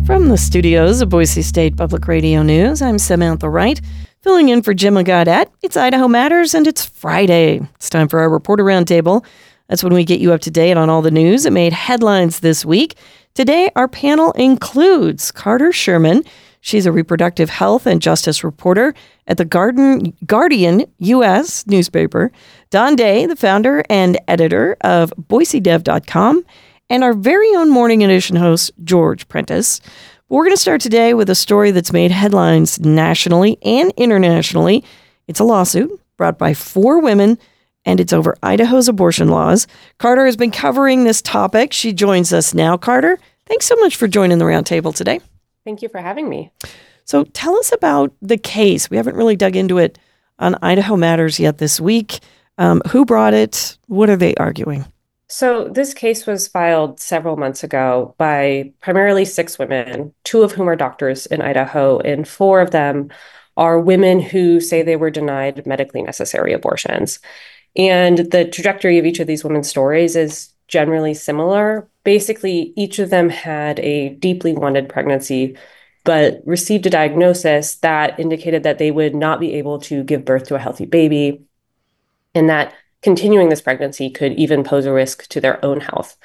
From the studios of Boise State Public Radio News, I'm Samantha Wright, filling in for Jim Gaudet. It's Idaho Matters, and it's Friday. It's time for our Reporter Roundtable. That's when we get you up to date on all the news that made headlines this week. Today, our panel includes Carter Sherman. She's a reproductive health and justice reporter at the Guardian U.S. newspaper. Don Day, the founder and editor of BoiseDev.com. And our very own Morning Edition host, George Prentice. We're going to start today with a story that's made headlines nationally and internationally. It's a lawsuit brought by 4 women, and it's over Idaho's abortion laws. Carter has been covering this topic. She joins us now. Carter, thanks so much for joining the roundtable today. Thank you for having me. So tell us about the case. We haven't really dug into it on Idaho Matters yet this week. Who brought it? What are they arguing? So this case was filed several months ago by primarily 6 women, 2 of whom are doctors in Idaho, and 4 of them are women who say they were denied medically necessary abortions. And the trajectory of each of these women's stories is generally similar. Basically, each of them had a deeply wanted pregnancy, but received a diagnosis that indicated that they would not be able to give birth to a healthy baby, and that continuing this pregnancy could even pose a risk to their own health.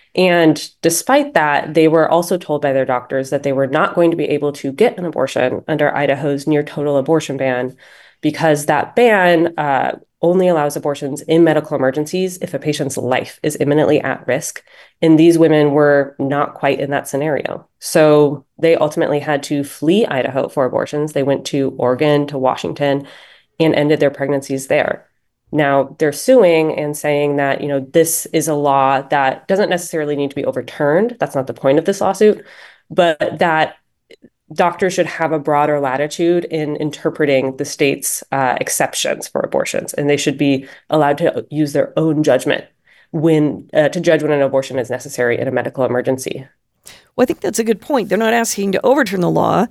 And despite that, they were also told by their doctors that they were not going to be able to get an abortion under Idaho's near total abortion ban, because that ban only allows abortions in medical emergencies if a patient's life is imminently at risk. And these women were not quite in that scenario. So they ultimately had to flee Idaho for abortions. They went to Oregon, to Washington, and ended their pregnancies there. Now, they're suing and saying that, this is a law that doesn't necessarily need to be overturned. That's not the point of this lawsuit, but that doctors should have a broader latitude in interpreting the state's exceptions for abortions, and they should be allowed to use their own judgment to judge when an abortion is necessary in a medical emergency. Well, I think that's a good point. They're not asking to overturn the law.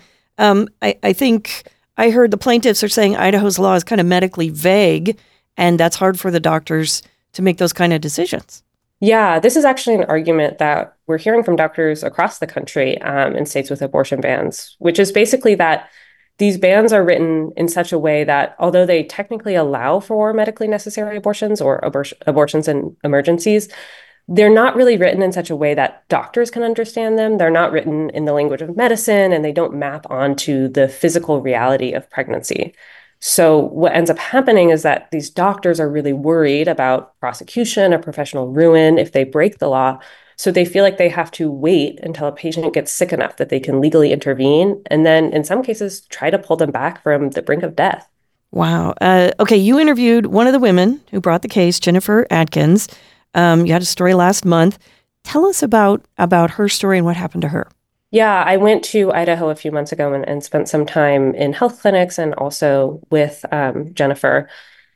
I think I heard the plaintiffs are saying Idaho's law is kind of medically vague, and that's hard for the doctors to make those kind of decisions. Yeah, this is actually an argument that we're hearing from doctors across the country in states with abortion bans, which is basically that these bans are written in such a way that although they technically allow for medically necessary abortions or abortions in emergencies, they're not really written in such a way that doctors can understand them. They're not written in the language of medicine, and they don't map onto the physical reality of pregnancy. So what ends up happening is that these doctors are really worried about prosecution or professional ruin if they break the law. So they feel like they have to wait until a patient gets sick enough that they can legally intervene, and then in some cases try to pull them back from the brink of death. Wow. Okay, you interviewed one of the women who brought the case, Jennifer Adkins. You had a story last month. Tell us about her story and what happened to her. Yeah, I went to Idaho a few months ago and spent some time in health clinics and also with Jennifer.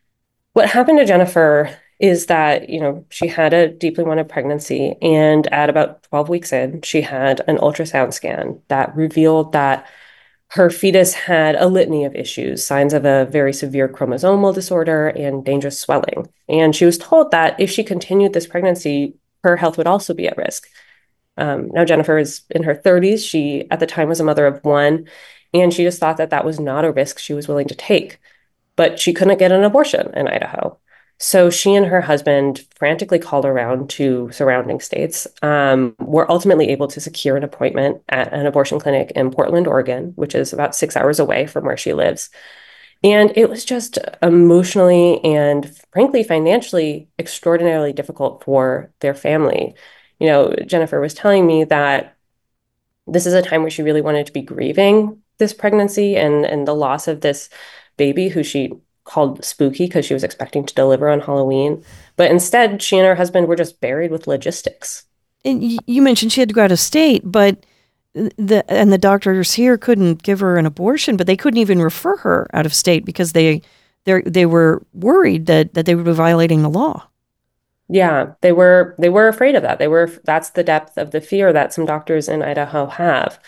What happened to Jennifer is that, she had a deeply wanted pregnancy, and at about 12 weeks in, she had an ultrasound scan that revealed that her fetus had a litany of issues, signs of a very severe chromosomal disorder and dangerous swelling. And she was told that if she continued this pregnancy, her health would also be at risk. Now, Jennifer is in her 30s. She, at the time, was a mother of 1, and she just thought that that was not a risk she was willing to take. But she couldn't get an abortion in Idaho. So she and her husband frantically called around to surrounding states, were ultimately able to secure an appointment at an abortion clinic in Portland, Oregon, which is about 6 hours away from where she lives. And it was just emotionally and, frankly, financially extraordinarily difficult for their family. Jennifer was telling me that this is a time where she really wanted to be grieving this pregnancy and the loss of this baby who she called Spooky because she was expecting to deliver on Halloween. But instead, she and her husband were just buried with logistics. And you mentioned she had to go out of state, but the doctors here couldn't give her an abortion, but they couldn't even refer her out of state because they were worried that they would be violating the law. Yeah, they were afraid of that. That's the depth of the fear that some doctors in Idaho have.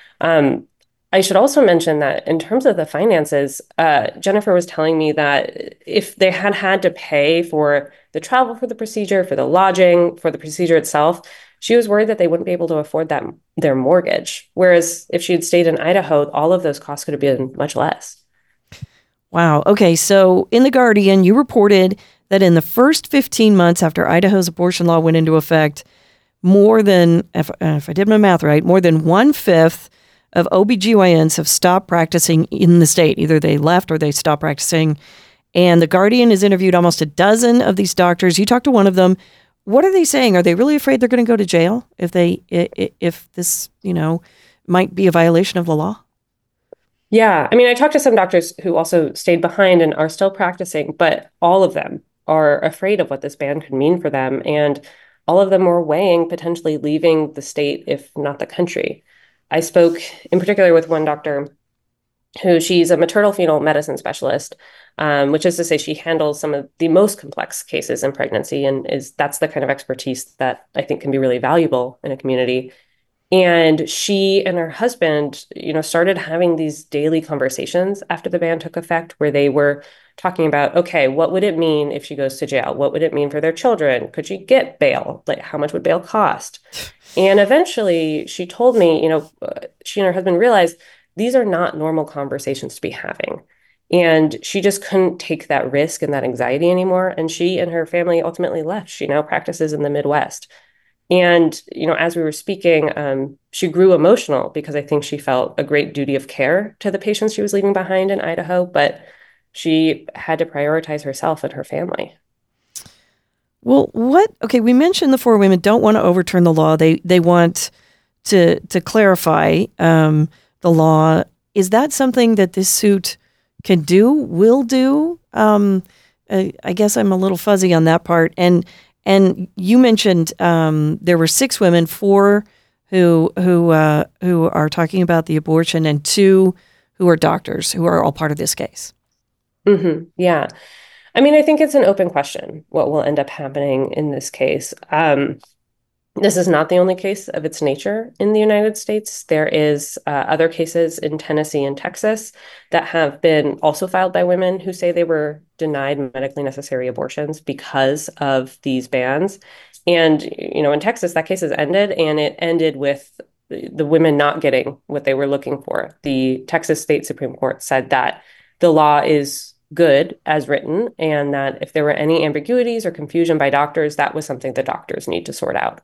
I should also mention that in terms of the finances, Jennifer was telling me that if they had to pay for the travel for the procedure, for the lodging, for the procedure itself, she was worried that they wouldn't be able to afford their mortgage. Whereas if she had stayed in Idaho, all of those costs could have been much less. Wow. Okay. So in The Guardian, you reported that in the first 15 months after Idaho's abortion law went into effect, more than, if I did my math right, more than 1/5 of OBGYNs have stopped practicing in the state. Either they left or they stopped practicing. And The Guardian has interviewed almost a dozen of these doctors. You talked to one of them. What are they saying? Are they really afraid they're going to go to jail if this, might be a violation of the law? Yeah. I mean, I talked to some doctors who also stayed behind and are still practicing, but all of them are afraid of what this ban could mean for them. And all of them were weighing potentially leaving the state, if not the country. I spoke in particular with one doctor who she's a maternal fetal medicine specialist, which is to say she handles some of the most complex cases in pregnancy, and that's the kind of expertise that I think can be really valuable in a community. And she and her husband, started having these daily conversations after the ban took effect, where they were talking about, okay, what would it mean if she goes to jail? What would it mean for their children? Could she get bail? Like, how much would bail cost? And eventually she told me, she and her husband realized these are not normal conversations to be having. And she just couldn't take that risk and that anxiety anymore. And she and her family ultimately left. She now practices in the Midwest. And, as we were speaking, she grew emotional because I think she felt a great duty of care to the patients she was leaving behind in Idaho, but she had to prioritize herself and her family. Well, we mentioned the four women don't want to overturn the law. They want to clarify the law. Is that something that this suit can do, will do? I guess I'm a little fuzzy on that part. And you mentioned there were 6 women, 4 who are talking about the abortion, and 2 who are doctors who are all part of this case. Mm-hmm. Yeah. I mean, I think it's an open question what will end up happening in this case. This is not the only case of its nature in the United States. There is other cases in Tennessee and Texas that have been also filed by women who say they were denied medically necessary abortions because of these bans. And, in Texas, that case has ended, and it ended with the women not getting what they were looking for. The Texas State Supreme Court said that the law is good as written, and that if there were any ambiguities or confusion by doctors, that was something the doctors need to sort out.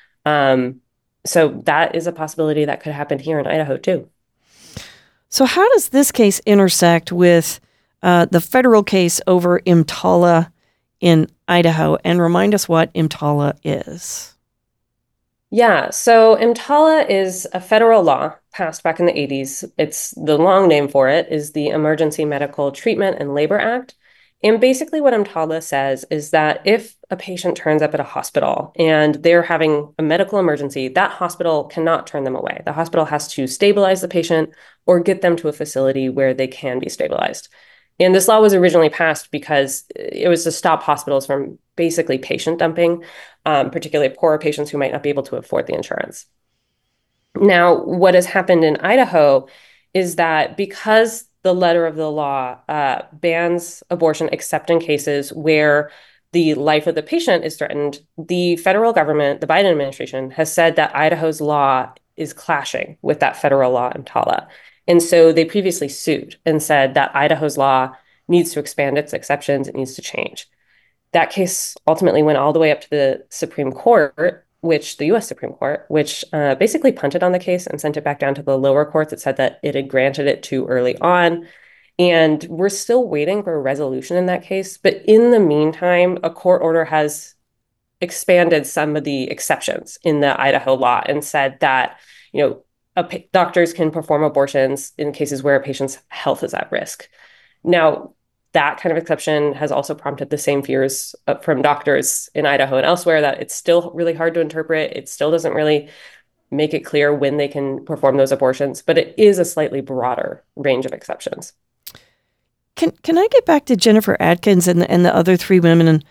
So that is a possibility that could happen here in Idaho too. So how does this case intersect with the federal case over EMTALA in Idaho? And remind us what EMTALA is. Yeah, so EMTALA is a federal law passed back in the 80s. It's the long name for it is the Emergency Medical Treatment and Labor Act. And basically what EMTALA says is that if a patient turns up at a hospital and they're having a medical emergency, that hospital cannot turn them away. The hospital has to stabilize the patient or get them to a facility where they can be stabilized. And this law was originally passed because it was to stop hospitals from basically patient dumping, particularly poorer patients who might not be able to afford the insurance. Now, what has happened in Idaho is that because the letter of the law bans abortion except in cases where the life of the patient is threatened, the federal government, the Biden administration, has said that Idaho's law is clashing with that federal law EMTALA. And so they previously sued and said that Idaho's law needs to expand its exceptions, it needs to change. That case ultimately went all the way up to the Supreme Court, the U.S. Supreme Court, which basically punted on the case and sent it back down to the lower courts. It said that it had granted it too early on. And we're still waiting for a resolution in that case. But in the meantime, a court order has expanded some of the exceptions in the Idaho law and said that, doctors can perform abortions in cases where a patient's health is at risk. Now, that kind of exception has also prompted the same fears from doctors in Idaho and elsewhere that it's still really hard to interpret. It still doesn't really make it clear when they can perform those abortions, but it is a slightly broader range of exceptions. Can I get back to Jennifer Atkins and the other 3 women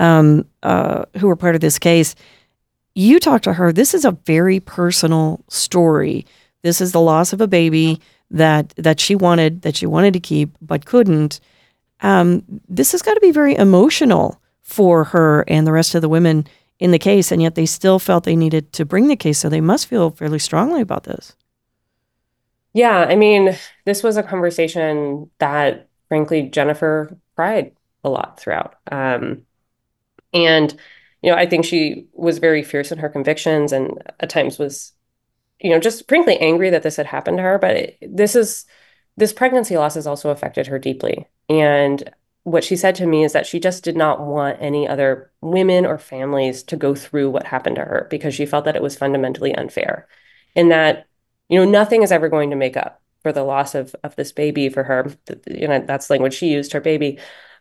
who were part of this case? You talked to her. This is a very personal story. This is the loss of a baby that she wanted to keep but couldn't. This has got to be very emotional for her and the rest of the women in the case, and yet they still felt they needed to bring the case. So they must feel fairly strongly about this. Yeah, I mean, this was a conversation that, frankly, Jennifer cried a lot throughout. And, I think she was very fierce in her convictions and at times was, just frankly angry that this had happened to her. But this pregnancy loss has also affected her deeply. And what she said to me is that she just did not want any other women or families to go through what happened to her because she felt that it was fundamentally unfair and that, nothing is ever going to make up for the loss of this baby for her. That's the language she used, her baby.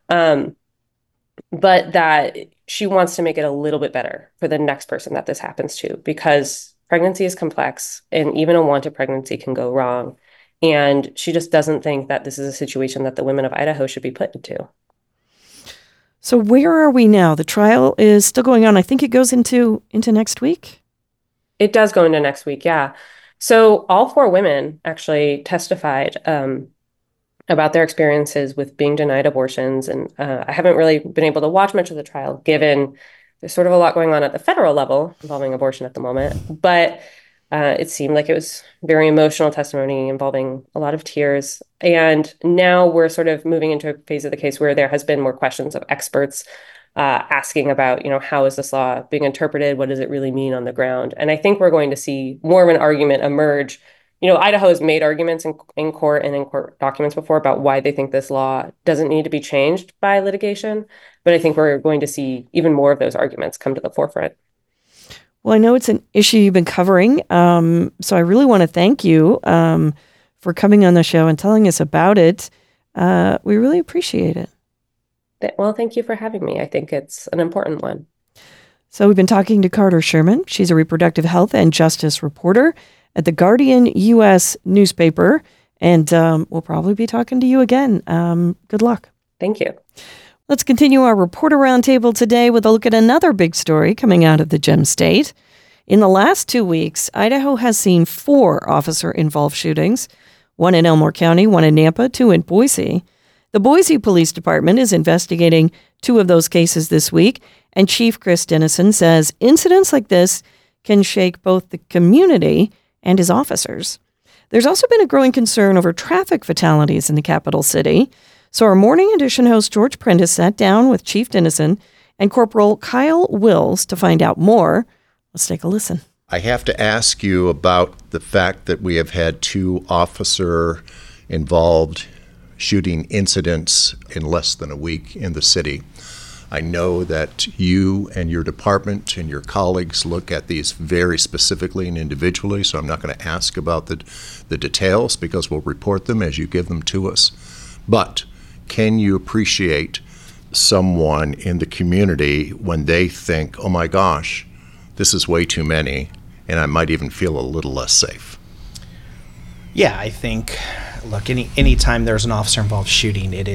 But that she wants to make it a little bit better for the next person that this happens to, because pregnancy is complex and even a wanted pregnancy can go wrong. And she just doesn't think that this is a situation that the women of Idaho should be put into. So where are we now? The trial is still going on. I think it goes into next week. It does go into next week, yeah. So all 4 women actually testified about their experiences with being denied abortions. And I haven't really been able to watch much of the trial, given there's sort of a lot going on at the federal level involving abortion at the moment. But it seemed like it was very emotional testimony involving a lot of tears. And now we're sort of moving into a phase of the case where there has been more questions of experts asking about, how is this law being interpreted? What does it really mean on the ground? And I think we're going to see more of an argument emerge. Idaho has made arguments in court and in court documents before about why they think this law doesn't need to be changed by litigation. But I think we're going to see even more of those arguments come to the forefront. Well, I know it's an issue you've been covering, so I really want to thank you for coming on the show and telling us about it. We really appreciate it. Well, thank you for having me. I think it's an important one. So we've been talking to Carter Sherman. She's a reproductive health and justice reporter at the Guardian U.S. newspaper, and we'll probably be talking to you again. Good luck. Thank you. Let's continue our reporter roundtable today with a look at another big story coming out of the Gem State. In the last 2 weeks, Idaho has seen 4 officer-involved shootings, one in Elmore County, one in Nampa, 2 in Boise. The Boise Police Department is investigating 2 of those cases this week, and Chief Chris Dennison says incidents like this can shake both the community and his officers. There's also been a growing concern over traffic fatalities in the capital city. So our Morning Edition host George Prentice sat down with Chief Dennison and Corporal Kyle Wills to find out more. Let's take a listen. I have to ask you about the fact that we have had 2 officer-involved shooting incidents in less than a week in the city. I know that you and your department and your colleagues look at these very specifically and individually, so I'm not going to ask about the details because we'll report them as you give them to us. But can you appreciate someone in the community when they think, oh my gosh, this is way too many, and I might even feel a little less safe? Yeah, I think, look, any time there's an officer-involved shooting, it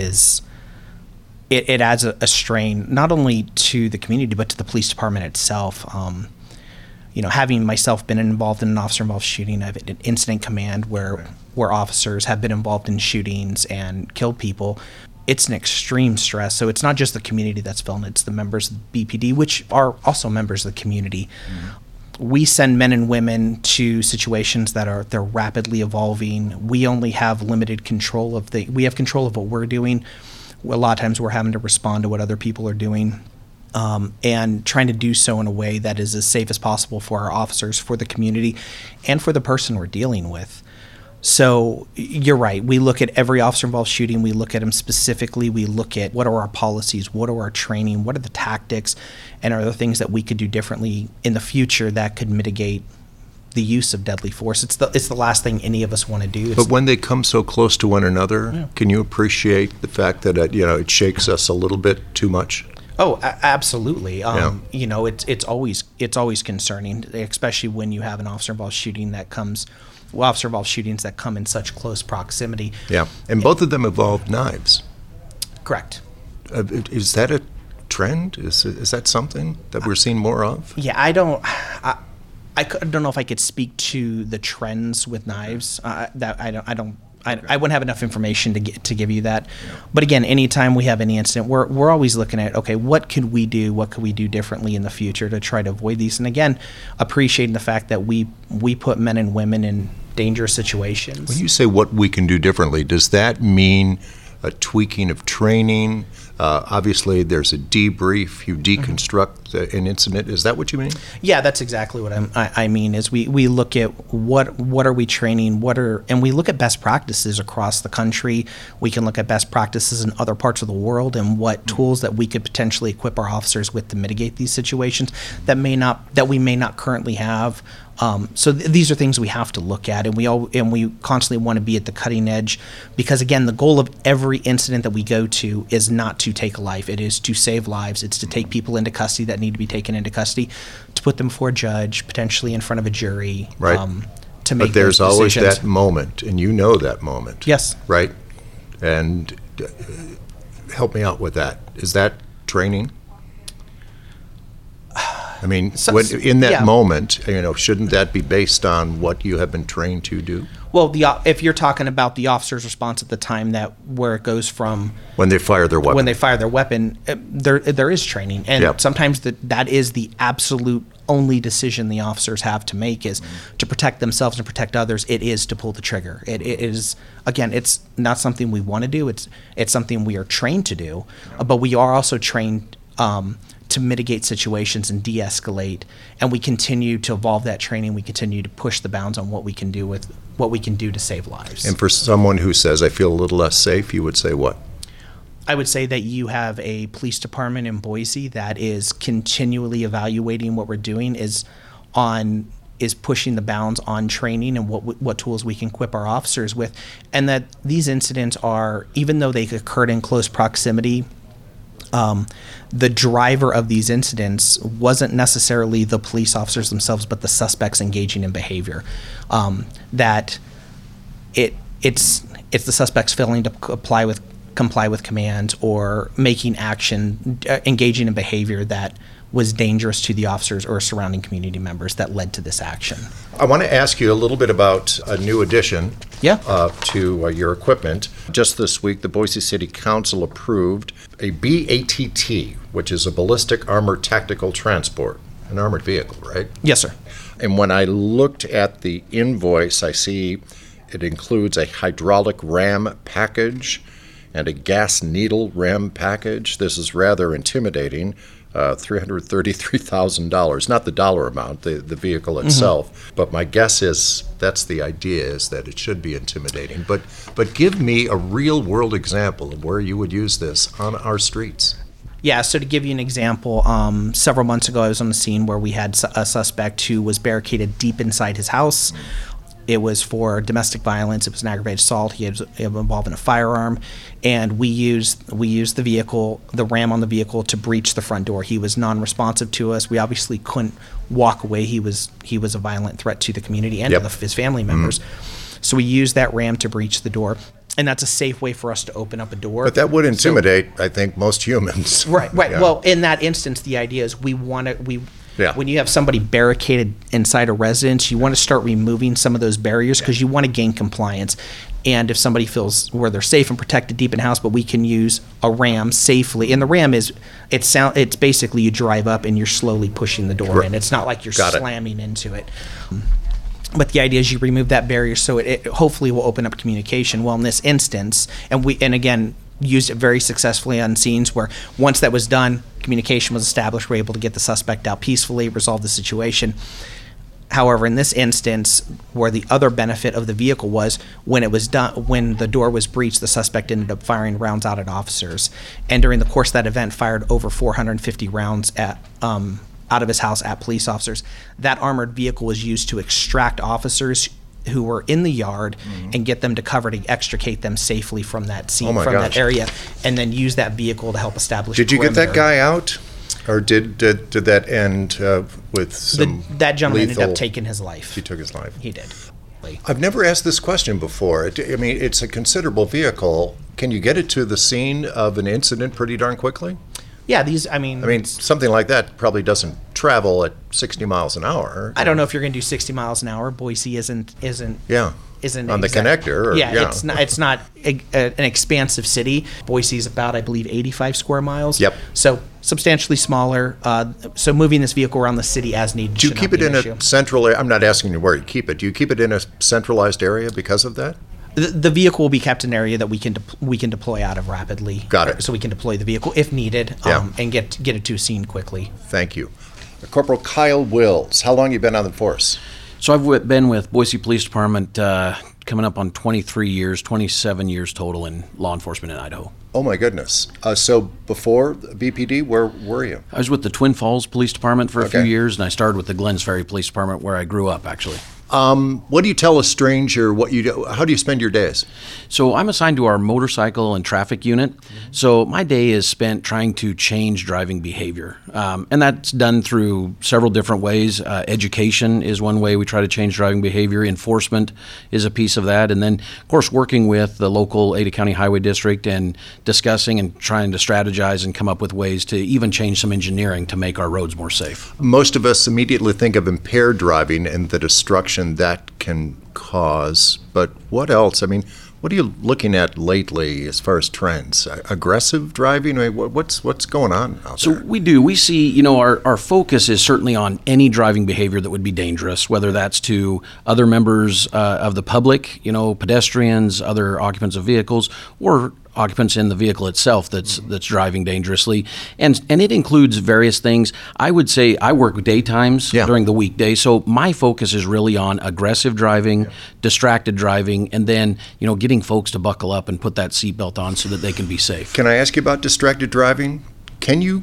adds a strain not only to the community but to the police department itself. Having myself been involved in an officer-involved shooting, I've had an incident command where officers have been involved in shootings and killed people. It's an extreme stress. So it's not just the community that's feeling it, it's the members of the BPD, which are also members of the community. Mm-hmm. We send men and women to situations they're rapidly evolving. We only have limited control we have control of what we're doing. A lot of times we're having to respond to what other people are doing. And trying to do so in a way that is as safe as possible for our officers, for the community, and for the person we're dealing with. So you're right. We look at every officer-involved shooting. We look at them specifically. We look at what are our policies, what are our training, what are the tactics, and are there things that we could do differently in the future that could mitigate the use of deadly force. It's the last thing any of us want to do. But when they come so close to one another, yeah. Can you appreciate the fact that it shakes us a little bit too much? Oh, absolutely. It's always concerning, especially when you have an officer-involved shooting officer-involved shootings that come in such close proximity. Yeah, and both of them involved knives. Correct. Is that a trend? Is that something that we're seeing more of? Yeah, I don't know if I could speak to the trends with knives. I I wouldn't have enough information to give you that. But again, anytime we have any incident, we're always looking at, okay, what could we do? What could we do differently in the future to try to avoid these? And again, appreciating the fact that we put men and women in dangerous situations. When you say what we can do differently, does that mean a tweaking of training? Obviously, there's a debrief. You deconstruct an incident. Is that what you mean? Yeah, that's exactly what I mean. Is we look at what are we training? And we look at best practices across the country. We can look at best practices in other parts of the world and what tools that we could potentially equip our officers with to mitigate these situations that we may not currently have. So these are things we have to look at, and we constantly want to be at the cutting edge, because again, the goal of every incident that we go to is not to take a life. It is to save lives. It's to take people into custody that need to be taken into custody, to put them before a judge, potentially in front of a jury. Right. To make but there's those always decisions. that moment, and you know that moment. Yes. Right? And help me out with that. Is that training? I mean, in that moment, shouldn't that be based on what you have been trained to do? Well, if you're talking about the officer's response at the time, where it goes from when they fire their weapon. There is training, and Yep. sometimes that is the absolute only decision the officers have to make, is to protect themselves and protect others. It is to pull the trigger. It is, again, it's not something we want to do. It's something we are trained to do, but we are also trained to mitigate situations and de-escalate, and we continue to evolve that training. We continue to push the bounds on what we can do to save lives. And for someone who says, I feel a little less safe, you would say what? I would say that you have a police department in Boise that is continually evaluating what we're doing, is pushing the bounds on training and what tools we can equip our officers with, and that these incidents are, even though they occurred in close proximity, the driver of these incidents wasn't necessarily the police officers themselves, but the suspects engaging in behavior. That it's the suspects failing to comply with commands, or making action, engaging in behavior that was dangerous to the officers or surrounding community members that led to this action. I want to ask you a little bit about a new addition to your equipment. Just this week, the Boise City Council approved a BATT, which is a Ballistic Armored Tactical Transport, an armored vehicle, right? Yes, sir. And when I looked at the invoice, I see it includes a hydraulic ram package and a gas needle ram package. This is rather intimidating. $333,000, not the dollar amount, the vehicle itself. But my guess is that's the idea, is that it should be intimidating. But give me a real world example of where you would use this on our streets. Yeah, so to give you an example, several months ago I was on the scene where we had a suspect who was barricaded deep inside his house. It was for domestic violence. It was an aggravated assault. He was involved in a firearm, and we used the vehicle, the ram on the vehicle, to breach the front door. He was non-responsive to us. We obviously couldn't walk away. He was a violent threat to the community and to his family members. So we used that ram to breach the door, and that's a safe way for us to open up a door. But that would intimidate, I think, most humans. Right. Yeah. Well, in that instance, the idea is when you have somebody barricaded inside a residence, you want to start removing some of those barriers, because you want to gain compliance. And if somebody feels where they're safe and protected deep in house, but we can use a ram safely. And the ram it's basically you drive up and you're slowly pushing the door in. It's not like you're slamming into it. But the idea is you remove that barrier, so it hopefully will open up communication. Well, in this instance, and again, used it very successfully on scenes where once that was done, communication was established, we're able to get the suspect out peacefully, resolve the situation. However, in this instance, where the other benefit of the vehicle was, when it was done, when the door was breached, the suspect ended up firing rounds out at officers, and during the course of that event, fired over 450 rounds out of his house at police officers. That armored vehicle was used to extract officers who were in the yard and get them to cover to extricate them safely from that scene, that area, and then use that vehicle to help establish Did you get that guy out? Or did that end with some that gentleman lethal... ended up taking his life. He took his life. He did. I've never asked this question before. I mean, it's a considerable vehicle. Can you get it to the scene of an incident pretty darn quickly? Yeah, I mean, something like that probably doesn't travel at 60 miles an hour. I don't know if you're going to do 60 miles an hour. Boise isn't on the connector. It's not an expansive city. Boise is about, I believe, 85 square miles. Yep. So substantially smaller. So moving this vehicle around the city as needed. Do you keep it in a central area? I'm not asking you where you keep it. Do you keep it in a centralized area because of that? The vehicle will be kept in an area that we can deploy out of rapidly. Got it. So we can deploy the vehicle if needed, and get it to a scene quickly. Thank you. Corporal Kyle Wills, how long have you been on the force? So I've been with Boise Police Department coming up on 23 years, 27 years total in law enforcement in Idaho. Oh my goodness. So before BPD, where were you? I was with the Twin Falls Police Department for a few years, and I started with the Glens Ferry Police Department where I grew up, actually. What do you tell a stranger what you do? How do you spend your days? So I'm assigned to our motorcycle and traffic unit. So my day is spent trying to change driving behavior. And that's done through several different ways. Education is one way we try to change driving behavior. Enforcement is a piece of that. And then, of course, working with the local Ada County Highway District and discussing and trying to strategize and come up with ways to even change some engineering to make our roads more safe. Most of us immediately think of impaired driving and the destruction that can cause, but what else? I mean, what are you looking at lately as far as trends? Aggressive driving? I mean, what's going on out there? So we see, our focus is certainly on any driving behavior that would be dangerous, whether that's to other members of the public, pedestrians, other occupants of vehicles, or occupants in the vehicle itself that's driving dangerously, and it includes various things. I would say I work daytimes during the weekday, so my focus is really on aggressive driving, distracted driving, and then getting folks to buckle up and put that seatbelt on so that they can be safe. Can I ask you about distracted driving? Can you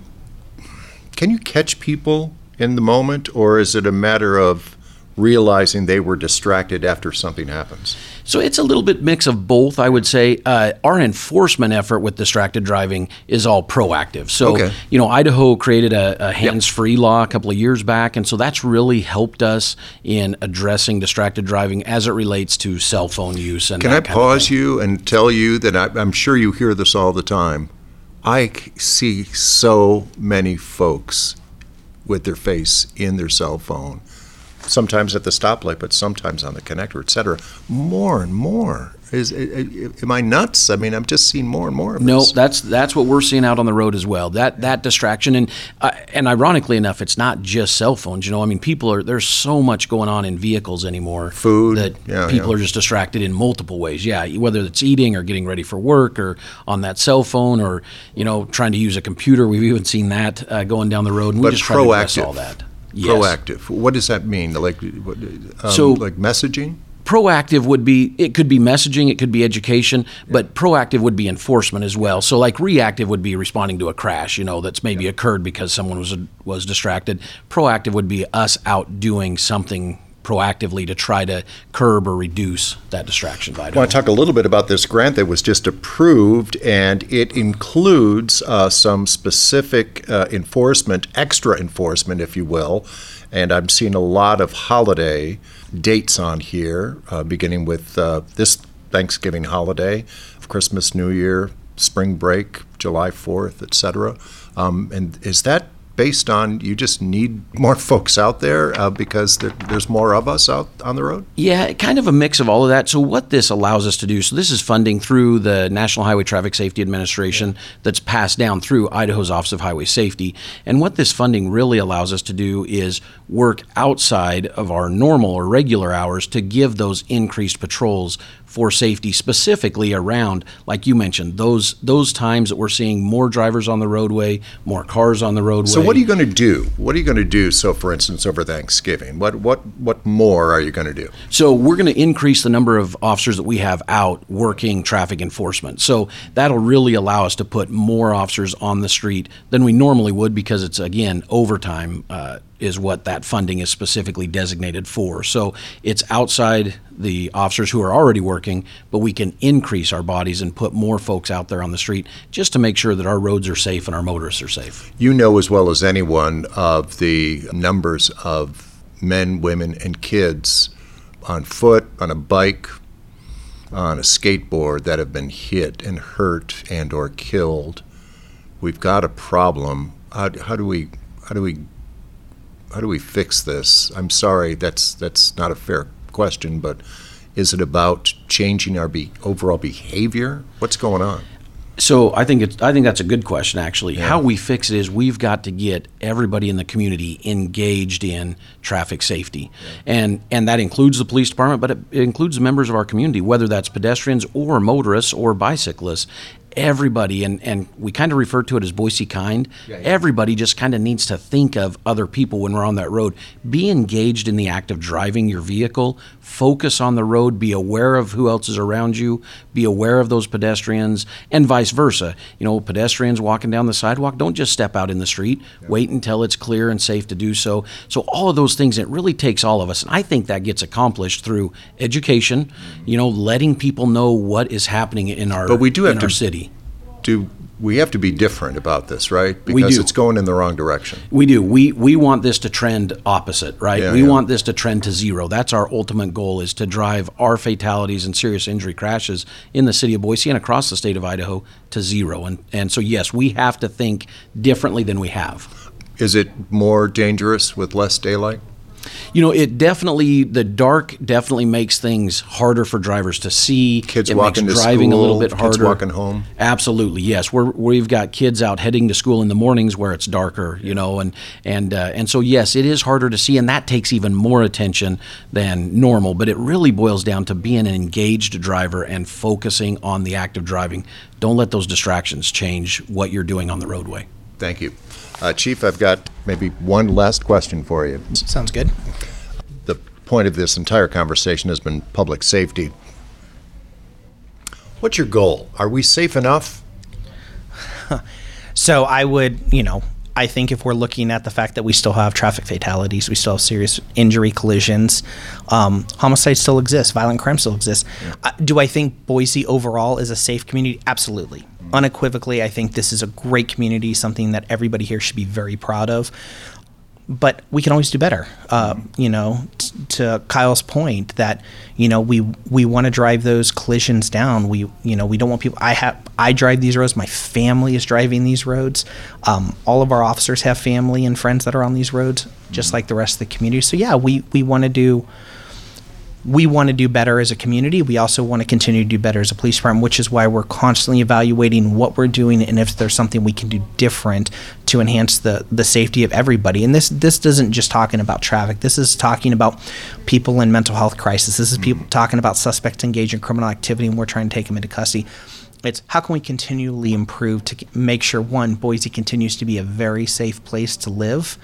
catch people in the moment, or is it a matter of realizing they were distracted after something happens? So it's a little bit mix of both, I would say. Our enforcement effort with distracted driving is all proactive. So, Idaho created a hands-free law a couple of years back, and so that's really helped us in addressing distracted driving as it relates to cell phone use. And Can I pause you and tell you that I'm sure you hear this all the time. I see so many folks with their face in their cell phone, sometimes at the stoplight, but sometimes on the connector, et cetera. More and more. Am I nuts? I mean, I'm just seeing more and more of this. No, that's what we're seeing out on the road as well. That distraction, and ironically enough, it's not just cell phones. I mean, there's so much going on in vehicles anymore. Food. That people are just distracted in multiple ways. Yeah, whether it's eating or getting ready for work or on that cell phone or, trying to use a computer. We've even seen that going down the road, and we just try to address all that. Yes. Proactive. What does that mean? Like messaging? Proactive it could be messaging, it could be education, but proactive would be enforcement as well. So like reactive would be responding to a crash, that's maybe occurred because someone was distracted. Proactive would be us out doing something proactively to try to curb or reduce that distraction by I want to talk a little bit about this grant that was just approved, and it includes some specific enforcement, extra enforcement, if you will, and I'm seeing a lot of holiday dates on here, beginning with this Thanksgiving holiday, Christmas, New Year, spring break, July 4th, et cetera. And is that based on you just need more folks out there because there's more of us out on the road? Yeah, kind of a mix of all of that. So what this allows us to do, so this is funding through the National Highway Traffic Safety Administration that's passed down through Idaho's Office of Highway Safety. And what this funding really allows us to do is work outside of our normal or regular hours to give those increased patrols for safety, specifically around, like you mentioned, those times that we're seeing more drivers on the roadway, more cars on the roadway. So what are you going to do? What are you going to do? So, for instance, over Thanksgiving, what more are you going to do? So we're going to increase the number of officers that we have out working traffic enforcement. So that'll really allow us to put more officers on the street than we normally would, because it's, again, overtime is what that funding is specifically designated for. So it's outside the officers who are already working, but we can increase our bodies and put more folks out there on the street just to make sure that our roads are safe and our motorists are safe. You know as well as anyone of the numbers of men, women, and kids on foot, on a bike, on a skateboard that have been hit and hurt and or killed we've got a problem. How do we fix this? I'm sorry, that's not a fair question, but is it about changing our overall behavior? What's going on? So I think that's a good question, actually. Yeah. How we fix it is we've got to get everybody in the community engaged in traffic safety. Yeah. And that includes the police department, but it includes members of our community, whether that's pedestrians or motorists or bicyclists. Everybody, and we kind of refer to it as Boise Kind. Yeah. Everybody just kind of needs to think of other people when we're on that road. Be engaged in the act of driving your vehicle. Focus on the road. Be aware of who else is around you. Be aware of those pedestrians, and vice versa. Pedestrians walking down the sidewalk, don't just step out in the street. Yeah. Wait until it's clear and safe to do so. So all of those things, it really takes all of us. And I think that gets accomplished through education, letting people know what is happening in our city. We have to be different about this, right? Because it's going in the wrong direction. We do. We want this to trend opposite, right? We want this to trend to zero. That's our ultimate goal, is to drive our fatalities and serious injury crashes in the city of Boise and across the state of Idaho to zero. And so, yes, we have to think differently than we have. Is it more dangerous with less daylight? The dark definitely makes things harder for drivers to see. Kids walking to driving school, a little bit harder. Kids walking home. Absolutely, yes. We've got kids out heading to school in the mornings where it's darker, and so yes, it is harder to see, and that takes even more attention than normal. But it really boils down to being an engaged driver and focusing on the act of driving. Don't let those distractions change what you're doing on the roadway. Thank you. Chief, I've got maybe one last question for you. Sounds good. The point of this entire conversation has been public safety. What's your goal? Are we safe enough? So I think if we're looking at the fact that we still have traffic fatalities, we still have serious injury collisions, homicide still exists, violent crime still exists. Yeah. Do I think Boise overall is a safe community? Absolutely. Unequivocally, I think this is a great community, something that everybody here should be very proud of. But we can always do better. To Kyle's point that, we want to drive those collisions down. We don't want people. I drive these roads. My family is driving these roads. All of our officers have family and friends that are on these roads, just like the rest of the community. So yeah, we want to do. We want to do better as a community. We also want to continue to do better as a police department, which is why we're constantly evaluating what we're doing and if there's something we can do different to enhance the safety of everybody. And this isn't just talking about traffic. This is talking about people in mental health crisis. This is people talking about suspects engaged in criminal activity, and we're trying to take them into custody. It's how can we continually improve to make sure, one, Boise continues to be a very safe place to live,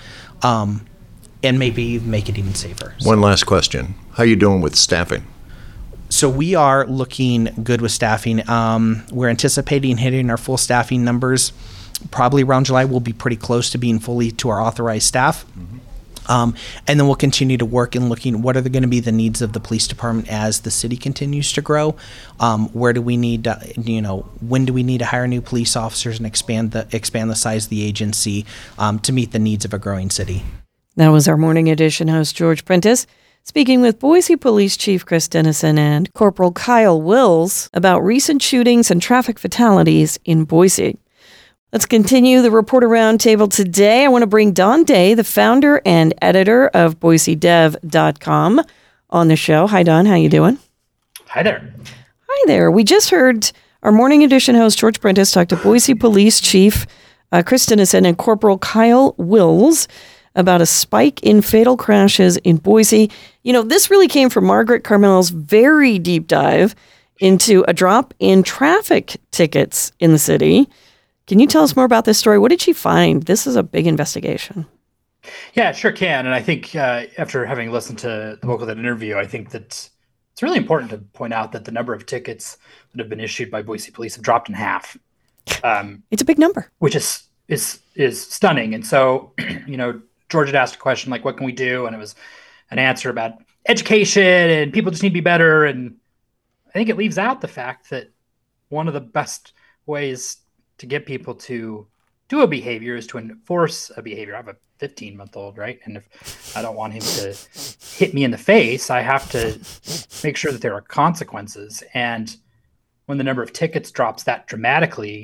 and maybe make it even safer. One last question. How are you doing with staffing? So we are looking good with staffing. We're anticipating hitting our full staffing numbers probably around July. We'll be pretty close to being fully to our authorized staff. Mm-hmm. And then we'll continue to work in looking what are going to be the needs of the police department as the city continues to grow. Where do we need, when do we need to hire new police officers and expand the size of the agency to meet the needs of a growing city? That was our Morning Edition host, George Prentice, speaking with Boise Police Chief Chris Dennison and Corporal Kyle Wills about recent shootings and traffic fatalities in Boise. Let's continue the Reporter Roundtable today. I want to bring Don Day, the founder and editor of BoiseDev.com, on the show. Hi, Don. How you doing? Hi there. Hi there. We just heard our Morning Edition host, George Prentice, talk to Boise Police Chief Chris Dennison and Corporal Kyle Wills about a spike in fatal crashes in Boise. This really came from Margaret Carmel's very deep dive into a drop in traffic tickets in the city. Can you tell us more about this story? What did she find? This is a big investigation. Yeah, sure can. And I think after having listened to the bulk of that interview, I think that it's really important to point out that the number of tickets that have been issued by Boise police have dropped in half. It's a big number. Which is stunning. And so, George had asked a question like, what can we do? And it was an answer about education and people just need to be better. And I think it leaves out the fact that one of the best ways to get people to do a behavior is to enforce a behavior. I have a 15-month-old, right? And if I don't want him to hit me in the face, I have to make sure that there are consequences. And when the number of tickets drops that dramatically,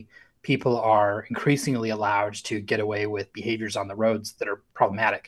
people are increasingly allowed to get away with behaviors on the roads that are problematic.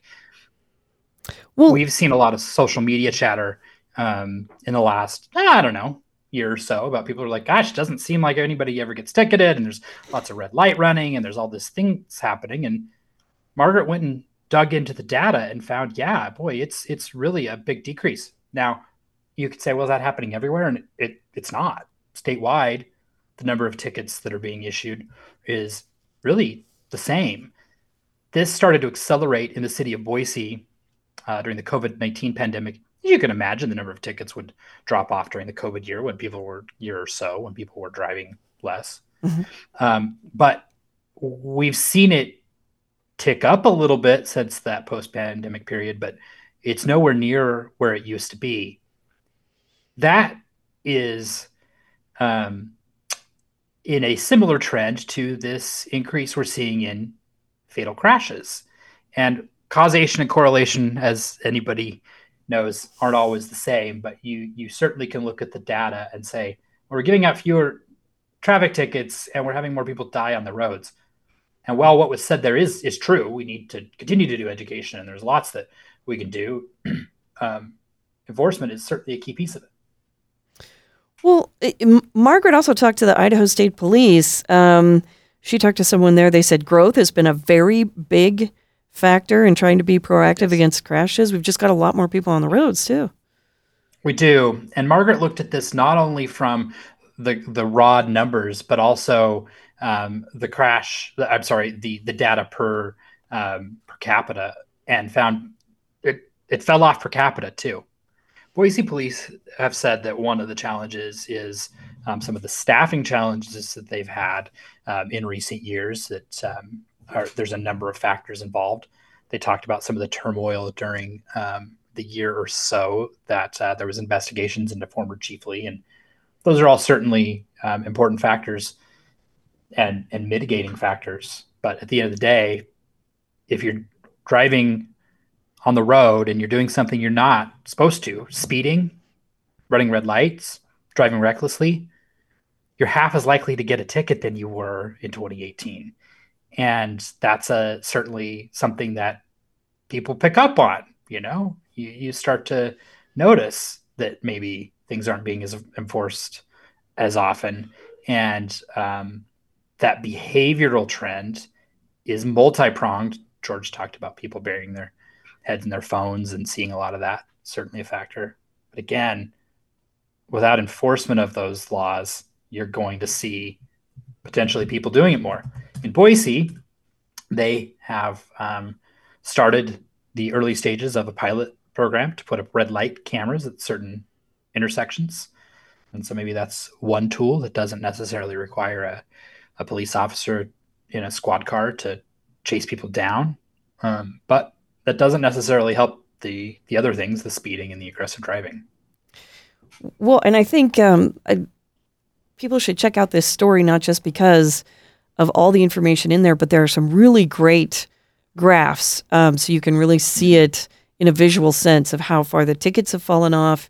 Well, we've seen a lot of social media chatter in the last, I don't know, year or so about people who are like, gosh, it doesn't seem like anybody ever gets ticketed, and there's lots of red light running, and there's all this things happening. And Margaret went and dug into the data and found, yeah, boy, it's really a big decrease. Now, you could say, well, is that happening everywhere? And it's not. Statewide, the number of tickets that are being issued is really the same. This started to accelerate in the city of Boise during the COVID-19 pandemic. You can imagine the number of tickets would drop off during the COVID year when people were driving less. But we've seen it tick up a little bit since that post-pandemic period, but it's nowhere near where it used to be. That is in a similar trend to this increase we're seeing in fatal crashes. And causation and correlation, as anybody knows, aren't always the same, but you certainly can look at the data and say, we're giving out fewer traffic tickets and we're having more people die on the roads. And while what was said there is true, we need to continue to do education, and there's lots that we can do. Enforcement is certainly a key piece of it. Well, Margaret also talked to the Idaho State Police. She talked to someone there. They said growth has been a very big factor in trying to be proactive against crashes. We've just got a lot more people on the roads, too. We do. And Margaret looked at this not only from the raw numbers, but also the data per capita, and found it fell off per capita, too. Boise police have said that one of the challenges is some of the staffing challenges that they've had in recent years. There's a number of factors involved. They talked about some of the turmoil during the year or so that there was investigations into former Chief Lee, and those are all certainly important factors and mitigating factors. But at the end of the day, if you're driving on the road and you're doing something you're not supposed to, speeding, running red lights, driving recklessly, you're half as likely to get a ticket than you were in 2018. And that's certainly something that people pick up on. You start to notice that maybe things aren't being as enforced as often. And that behavioral trend is multi-pronged. George talked about people burying their heads in their phones and seeing a lot of that, certainly a factor. But again, without enforcement of those laws, you're going to see potentially people doing it more. In Boise, they have started the early stages of a pilot program to put up red light cameras at certain intersections. And so maybe that's one tool that doesn't necessarily require a police officer in a squad car to chase people down. But that doesn't necessarily help the other things, the speeding and the aggressive driving. Well, and I think people should check out this story, not just because of all the information in there, but there are some really great graphs, so you can really see it in a visual sense of how far the tickets have fallen off,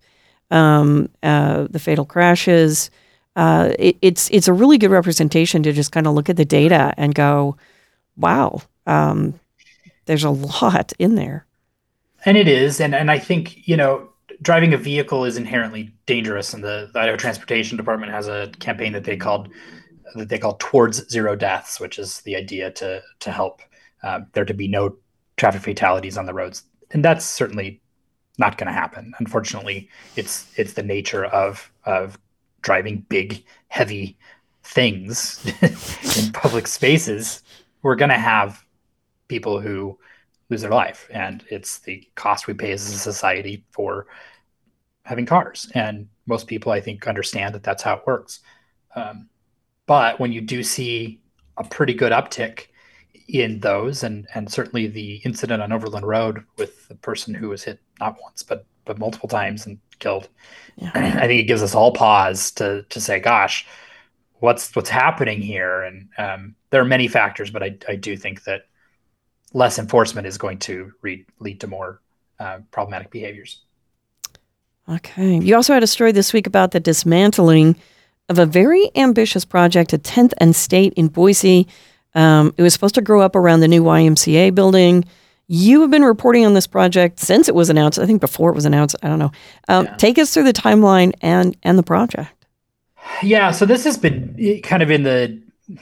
the fatal crashes. It's a really good representation to just kind of look at the data and go, wow, there's a lot in there. And it is. And I think, driving a vehicle is inherently dangerous. And the Idaho Transportation Department has a campaign that they call Towards Zero Deaths, which is the idea to help there to be no traffic fatalities on the roads. And that's certainly not going to happen. Unfortunately, it's the nature of driving big, heavy things in public spaces. We're going to have people who lose their life, and it's the cost we pay as a society for having cars. And most people, I think, understand that that's how it works. But when you do see a pretty good uptick in those, and certainly the incident on Overland Road with the person who was hit not once but multiple times and killed, yeah. I think it gives us all pause to say, gosh, what's happening here? And there are many factors, but I do think that less enforcement is going to lead to more problematic behaviors. Okay. You also had a story this week about the dismantling of a very ambitious project, a 10th and State in Boise. It was supposed to grow up around the new YMCA building. You have been reporting on this project since it was announced. I think before it was announced. I don't know. Take us through the timeline and the project. Yeah, so this has been kind of in the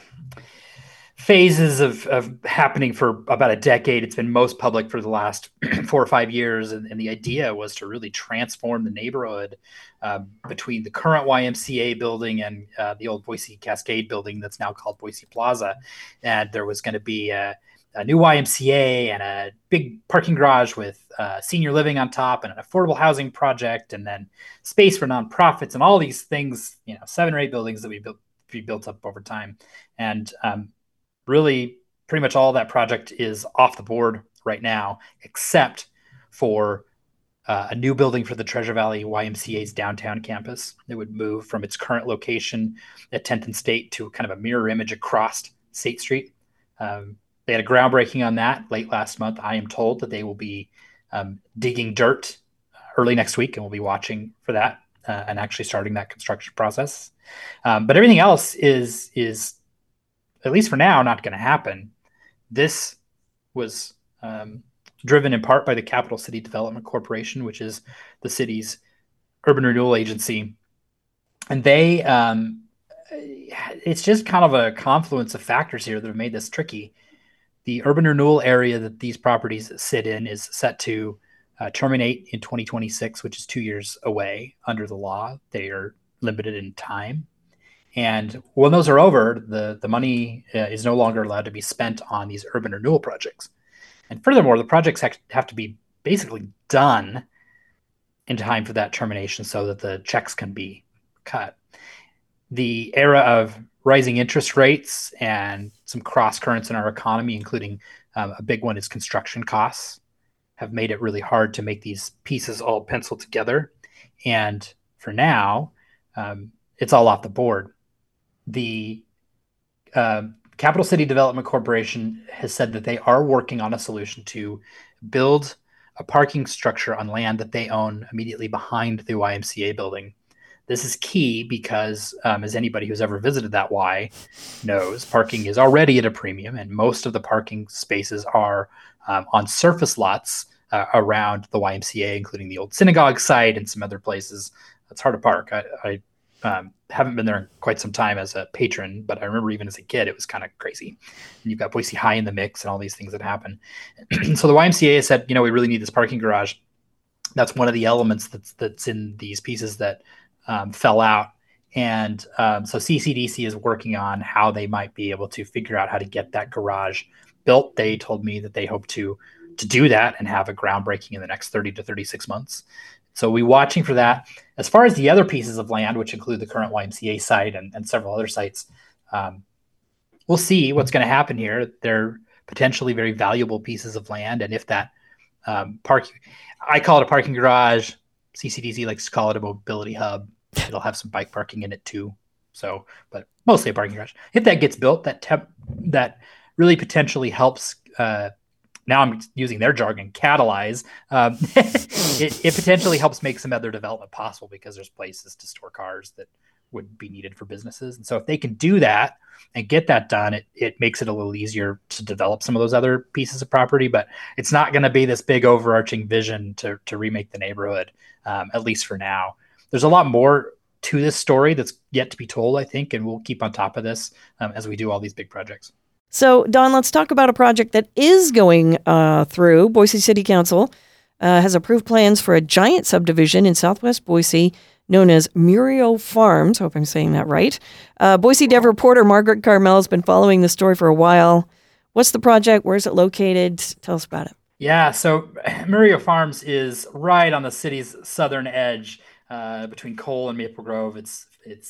phases of happening for about a decade. It's been most public for the last 4 or 5 years. And the idea was to really transform the neighborhood between the current YMCA building and the old Boise Cascade building that's now called Boise Plaza. And there was going to be a new YMCA and a big parking garage with senior living on top and an affordable housing project, and then space for nonprofits and all these things, 7 or 8 buildings that we built up over time. And really pretty much all that project is off the board right now, except for a new building for the Treasure Valley YMCA's downtown campus. It would move from its current location at 10th and State to kind of a mirror image across State Street. They had a groundbreaking on that late last month. I am told that they will be digging dirt early next week, and we'll be watching for that and actually starting that construction process. But everything else is at least for now, not going to happen. This was driven in part by the Capital City Development Corporation, which is the city's urban renewal agency. And they, it's just kind of a confluence of factors here that have made this tricky. The urban renewal area that these properties sit in is set to terminate in 2026, which is 2 years away under the law. They are limited in time. And when those are over, the money is no longer allowed to be spent on these urban renewal projects. And furthermore, the projects have to be basically done in time for that termination so that the checks can be cut. The era of rising interest rates and some cross currents in our economy, including a big one is construction costs, have made it really hard to make these pieces all pencil together. And for now, it's all off the board. The Capital City Development Corporation has said that they are working on a solution to build a parking structure on land that they own immediately behind the YMCA building. This is key because, as anybody who's ever visited that Y knows, parking is already at a premium, and most of the parking spaces are on surface lots around the YMCA, including the old synagogue site and some other places. It's hard to park. I haven't been there in quite some time as a patron, but I remember even as a kid, it was kind of crazy. And you've got Boise High in the mix and all these things that happen. So the YMCA said, we really need this parking garage. That's one of the elements that's in these pieces that fell out. And so CCDC is working on how they might be able to figure out how to get that garage built. They told me that they hope to do that and have a groundbreaking in the next 30 to 36 months. So we're watching for that. As far as the other pieces of land, which include the current YMCA site and several other sites, we'll see what's going to happen here. They're potentially very valuable pieces of land. And if that I call it a parking garage. CCDC likes to call it a mobility hub. It'll have some bike parking in it too. So, but mostly a parking garage. If that gets built, that really potentially helps. Now I'm using their jargon, catalyze. It potentially helps make some other development possible because there's places to store cars that would be needed for businesses. And so if they can do that and get that done, it makes it a little easier to develop some of those other pieces of property. But it's not going to be this big overarching vision to remake the neighborhood, at least for now. There's a lot more to this story that's yet to be told, I think, and we'll keep on top of this as we do all these big projects. So, Don, let's talk about a project that is going through. Boise City Council has approved plans for a giant subdivision in southwest Boise known as Murillo Farms. Hope I'm saying that right. Boise Dev reporter Margaret Carmel has been following the story for a while. What's the project? Where is it located? Tell us about it. Yeah, so Murillo Farms is right on the city's southern edge between Cole and Maple Grove. It's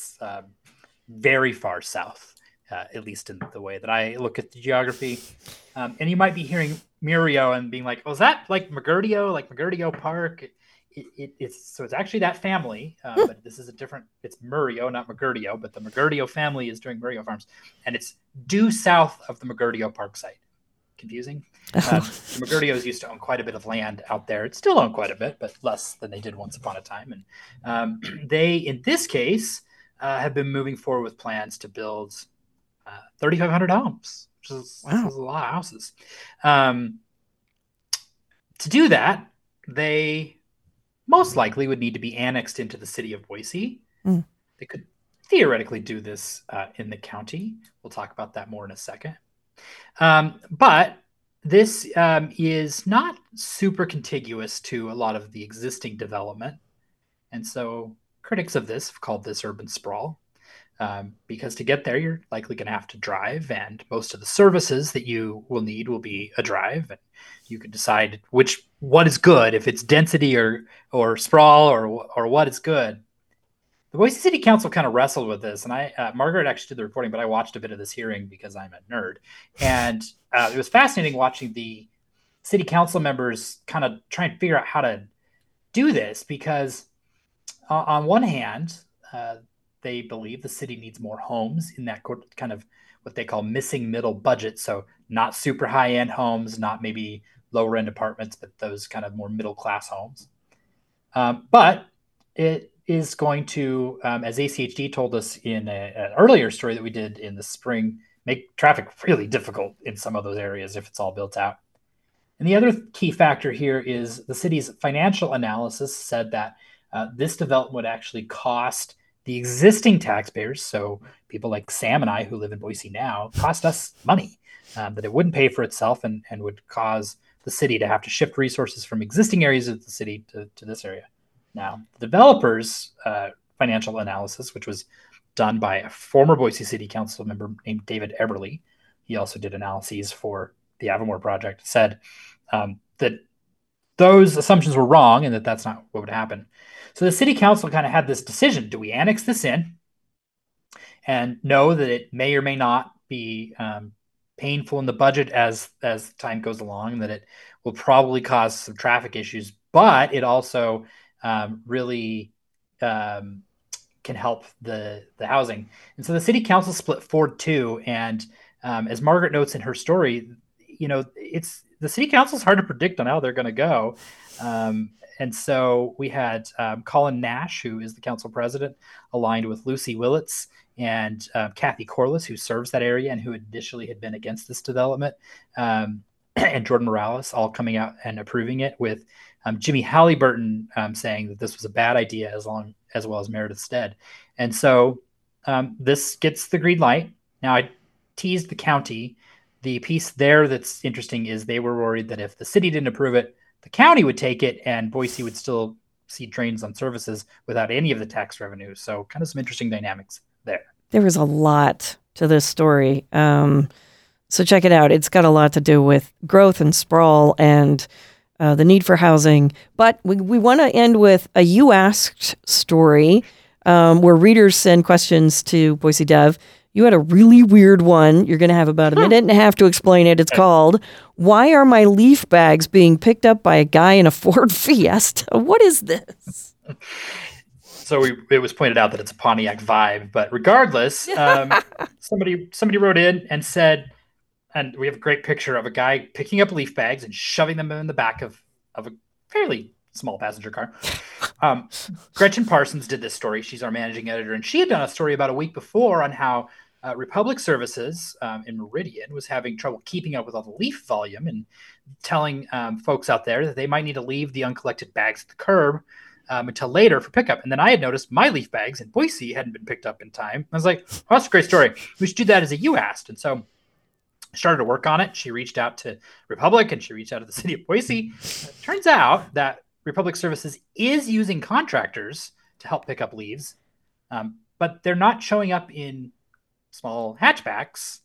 very far south. At least in the way that I look at the geography. And you might be hearing Murillo and being like, is that like McGurdio, like McGurdio Park? It's actually that family, but this is it's Murillo, not McGurdio, but the McGurdio family is doing Murillo Farms. And it's due south of the McGurdio Park site. Confusing? The McGurdios used to own quite a bit of land out there. It still own quite a bit, but less than they did once upon a time. And they, in this case, have been moving forward with plans to build 3,500 homes, which is a lot of houses. To do that, they most likely would need to be annexed into the city of Boise. They could theoretically do this in the county. We'll talk about that more in a second. But this is not super contiguous to a lot of the existing development. And so critics of this have called this urban sprawl. Because to get there, you're likely going to have to drive, and most of the services that you will need will be a drive. And you can decide what is good, if it's density or sprawl or what is good. The Boise City Council kind of wrestled with this, and Margaret actually did the reporting, but I watched a bit of this hearing because I'm a nerd, and it was fascinating watching the city council members kind of try and figure out how to do this, because on one hand, they believe the city needs more homes in that kind of what they call missing middle budget. So not super high end homes, not maybe lower end apartments, but those kind of more middle class homes. But it is going to, as ACHD told us in an earlier story that we did in the spring, make traffic really difficult in some of those areas if it's all built out. And the other key factor here is the city's financial analysis said that this development would actually cost the existing taxpayers, so people like Sam and I who live in Boise now, cost us money, that it wouldn't pay for itself and would cause the city to have to shift resources from existing areas of the city to this area. Now, the developers' financial analysis, which was done by a former Boise City Council member named David Eberly, he also did analyses for the Avamore project, said that those assumptions were wrong and that's not what would happen. So the city council kind of had this decision: do we annex this in and know that it may or may not be painful in the budget as time goes along, and that it will probably cause some traffic issues, but it also really can help the housing. And so the city council split 4-2, and as Margaret notes in her story, it's the city council is hard to predict on how they're going to go. And so we had Colin Nash, who is the council president, aligned with Lucy Willits and Kathy Corliss, who serves that area and who initially had been against this development, and Jordan Morales, all coming out and approving it, with Jimmy Halliburton saying that this was a bad idea, as well as Meredith Stead. And so this gets the green light. Now, I teased the county. The piece there that's interesting is they were worried that if the city didn't approve it, the county would take it and Boise would still see drains on services without any of the tax revenue. So kind of some interesting dynamics there. There was a lot to this story. So check it out. It's got a lot to do with growth and sprawl and the need for housing. But we want to end with a You Asked story where readers send questions to Boise Dev. You had a really weird one. You're going to have about a minute and a half to explain it. It's called, "Why Are My Leaf Bags Being Picked Up by a Guy in a Ford Fiesta?" What is this? So it was pointed out that it's a Pontiac vibe, but regardless, somebody wrote in and said, and we have a great picture of a guy picking up leaf bags and shoving them in the back of a fairly small passenger car. Gretchen Parsons did this story. She's our managing editor, and she had done a story about a week before on how Republic Services in Meridian was having trouble keeping up with all the leaf volume and telling folks out there that they might need to leave the uncollected bags at the curb until later for pickup. And then I had noticed my leaf bags in Boise hadn't been picked up in time. I was like, oh, that's a great story. We should do that as a You Asked. And so I started to work on it. She reached out to Republic and she reached out to the city of Boise. It turns out that Republic Services is using contractors to help pick up leaves, but they're not showing up in small hatchbacks.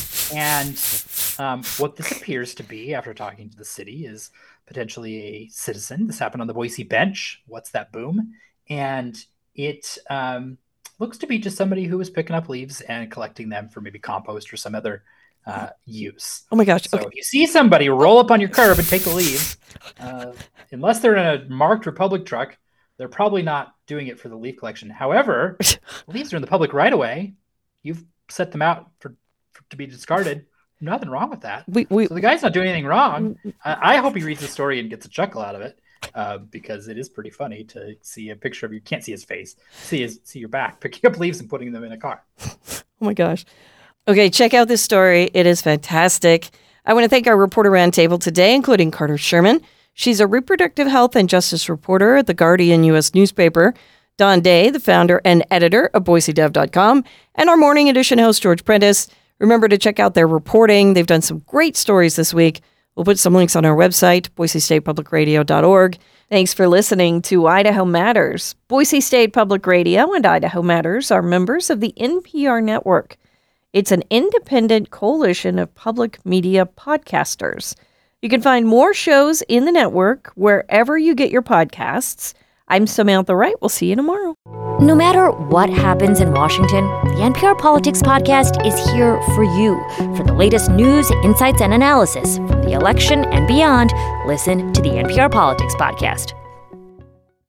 And what this appears to be, after talking to the city, is potentially a citizen. This happened on the Boise bench. What's that boom? And it looks to be just somebody who was picking up leaves and collecting them for maybe compost or some other use. Oh my gosh. So if you see somebody roll up on your curb and take the leaves, unless they're in a marked Republic truck, they're probably not doing it for the leaf collection. However, leaves are in the public right away. You've set them out to be discarded. Nothing wrong with that. So the guy's not doing anything wrong. I hope he reads the story and gets a chuckle out of it. because it is pretty funny to see a picture of you. Can't see his face, see your back, picking up leaves and putting them in a car. Oh my gosh. Okay, check out this story. It is fantastic. I want to thank our reporter roundtable today, including Carter Sherman. She's a reproductive health and justice reporter at the Guardian U.S. newspaper. Don Day, the founder and editor of BoiseDev.com, and our morning edition host, George Prentice. Remember to check out their reporting. They've done some great stories this week. We'll put some links on our website, BoiseStatePublicRadio.org. Thanks for listening to Idaho Matters. Boise State Public Radio and Idaho Matters are members of the NPR network. It's an independent coalition of public media podcasters. You can find more shows in the network wherever you get your podcasts. I'm Samantha Wright. We'll see you tomorrow. No matter what happens in Washington, the NPR Politics Podcast is here for you. For the latest news, insights, and analysis from the election and beyond, listen to the NPR Politics Podcast.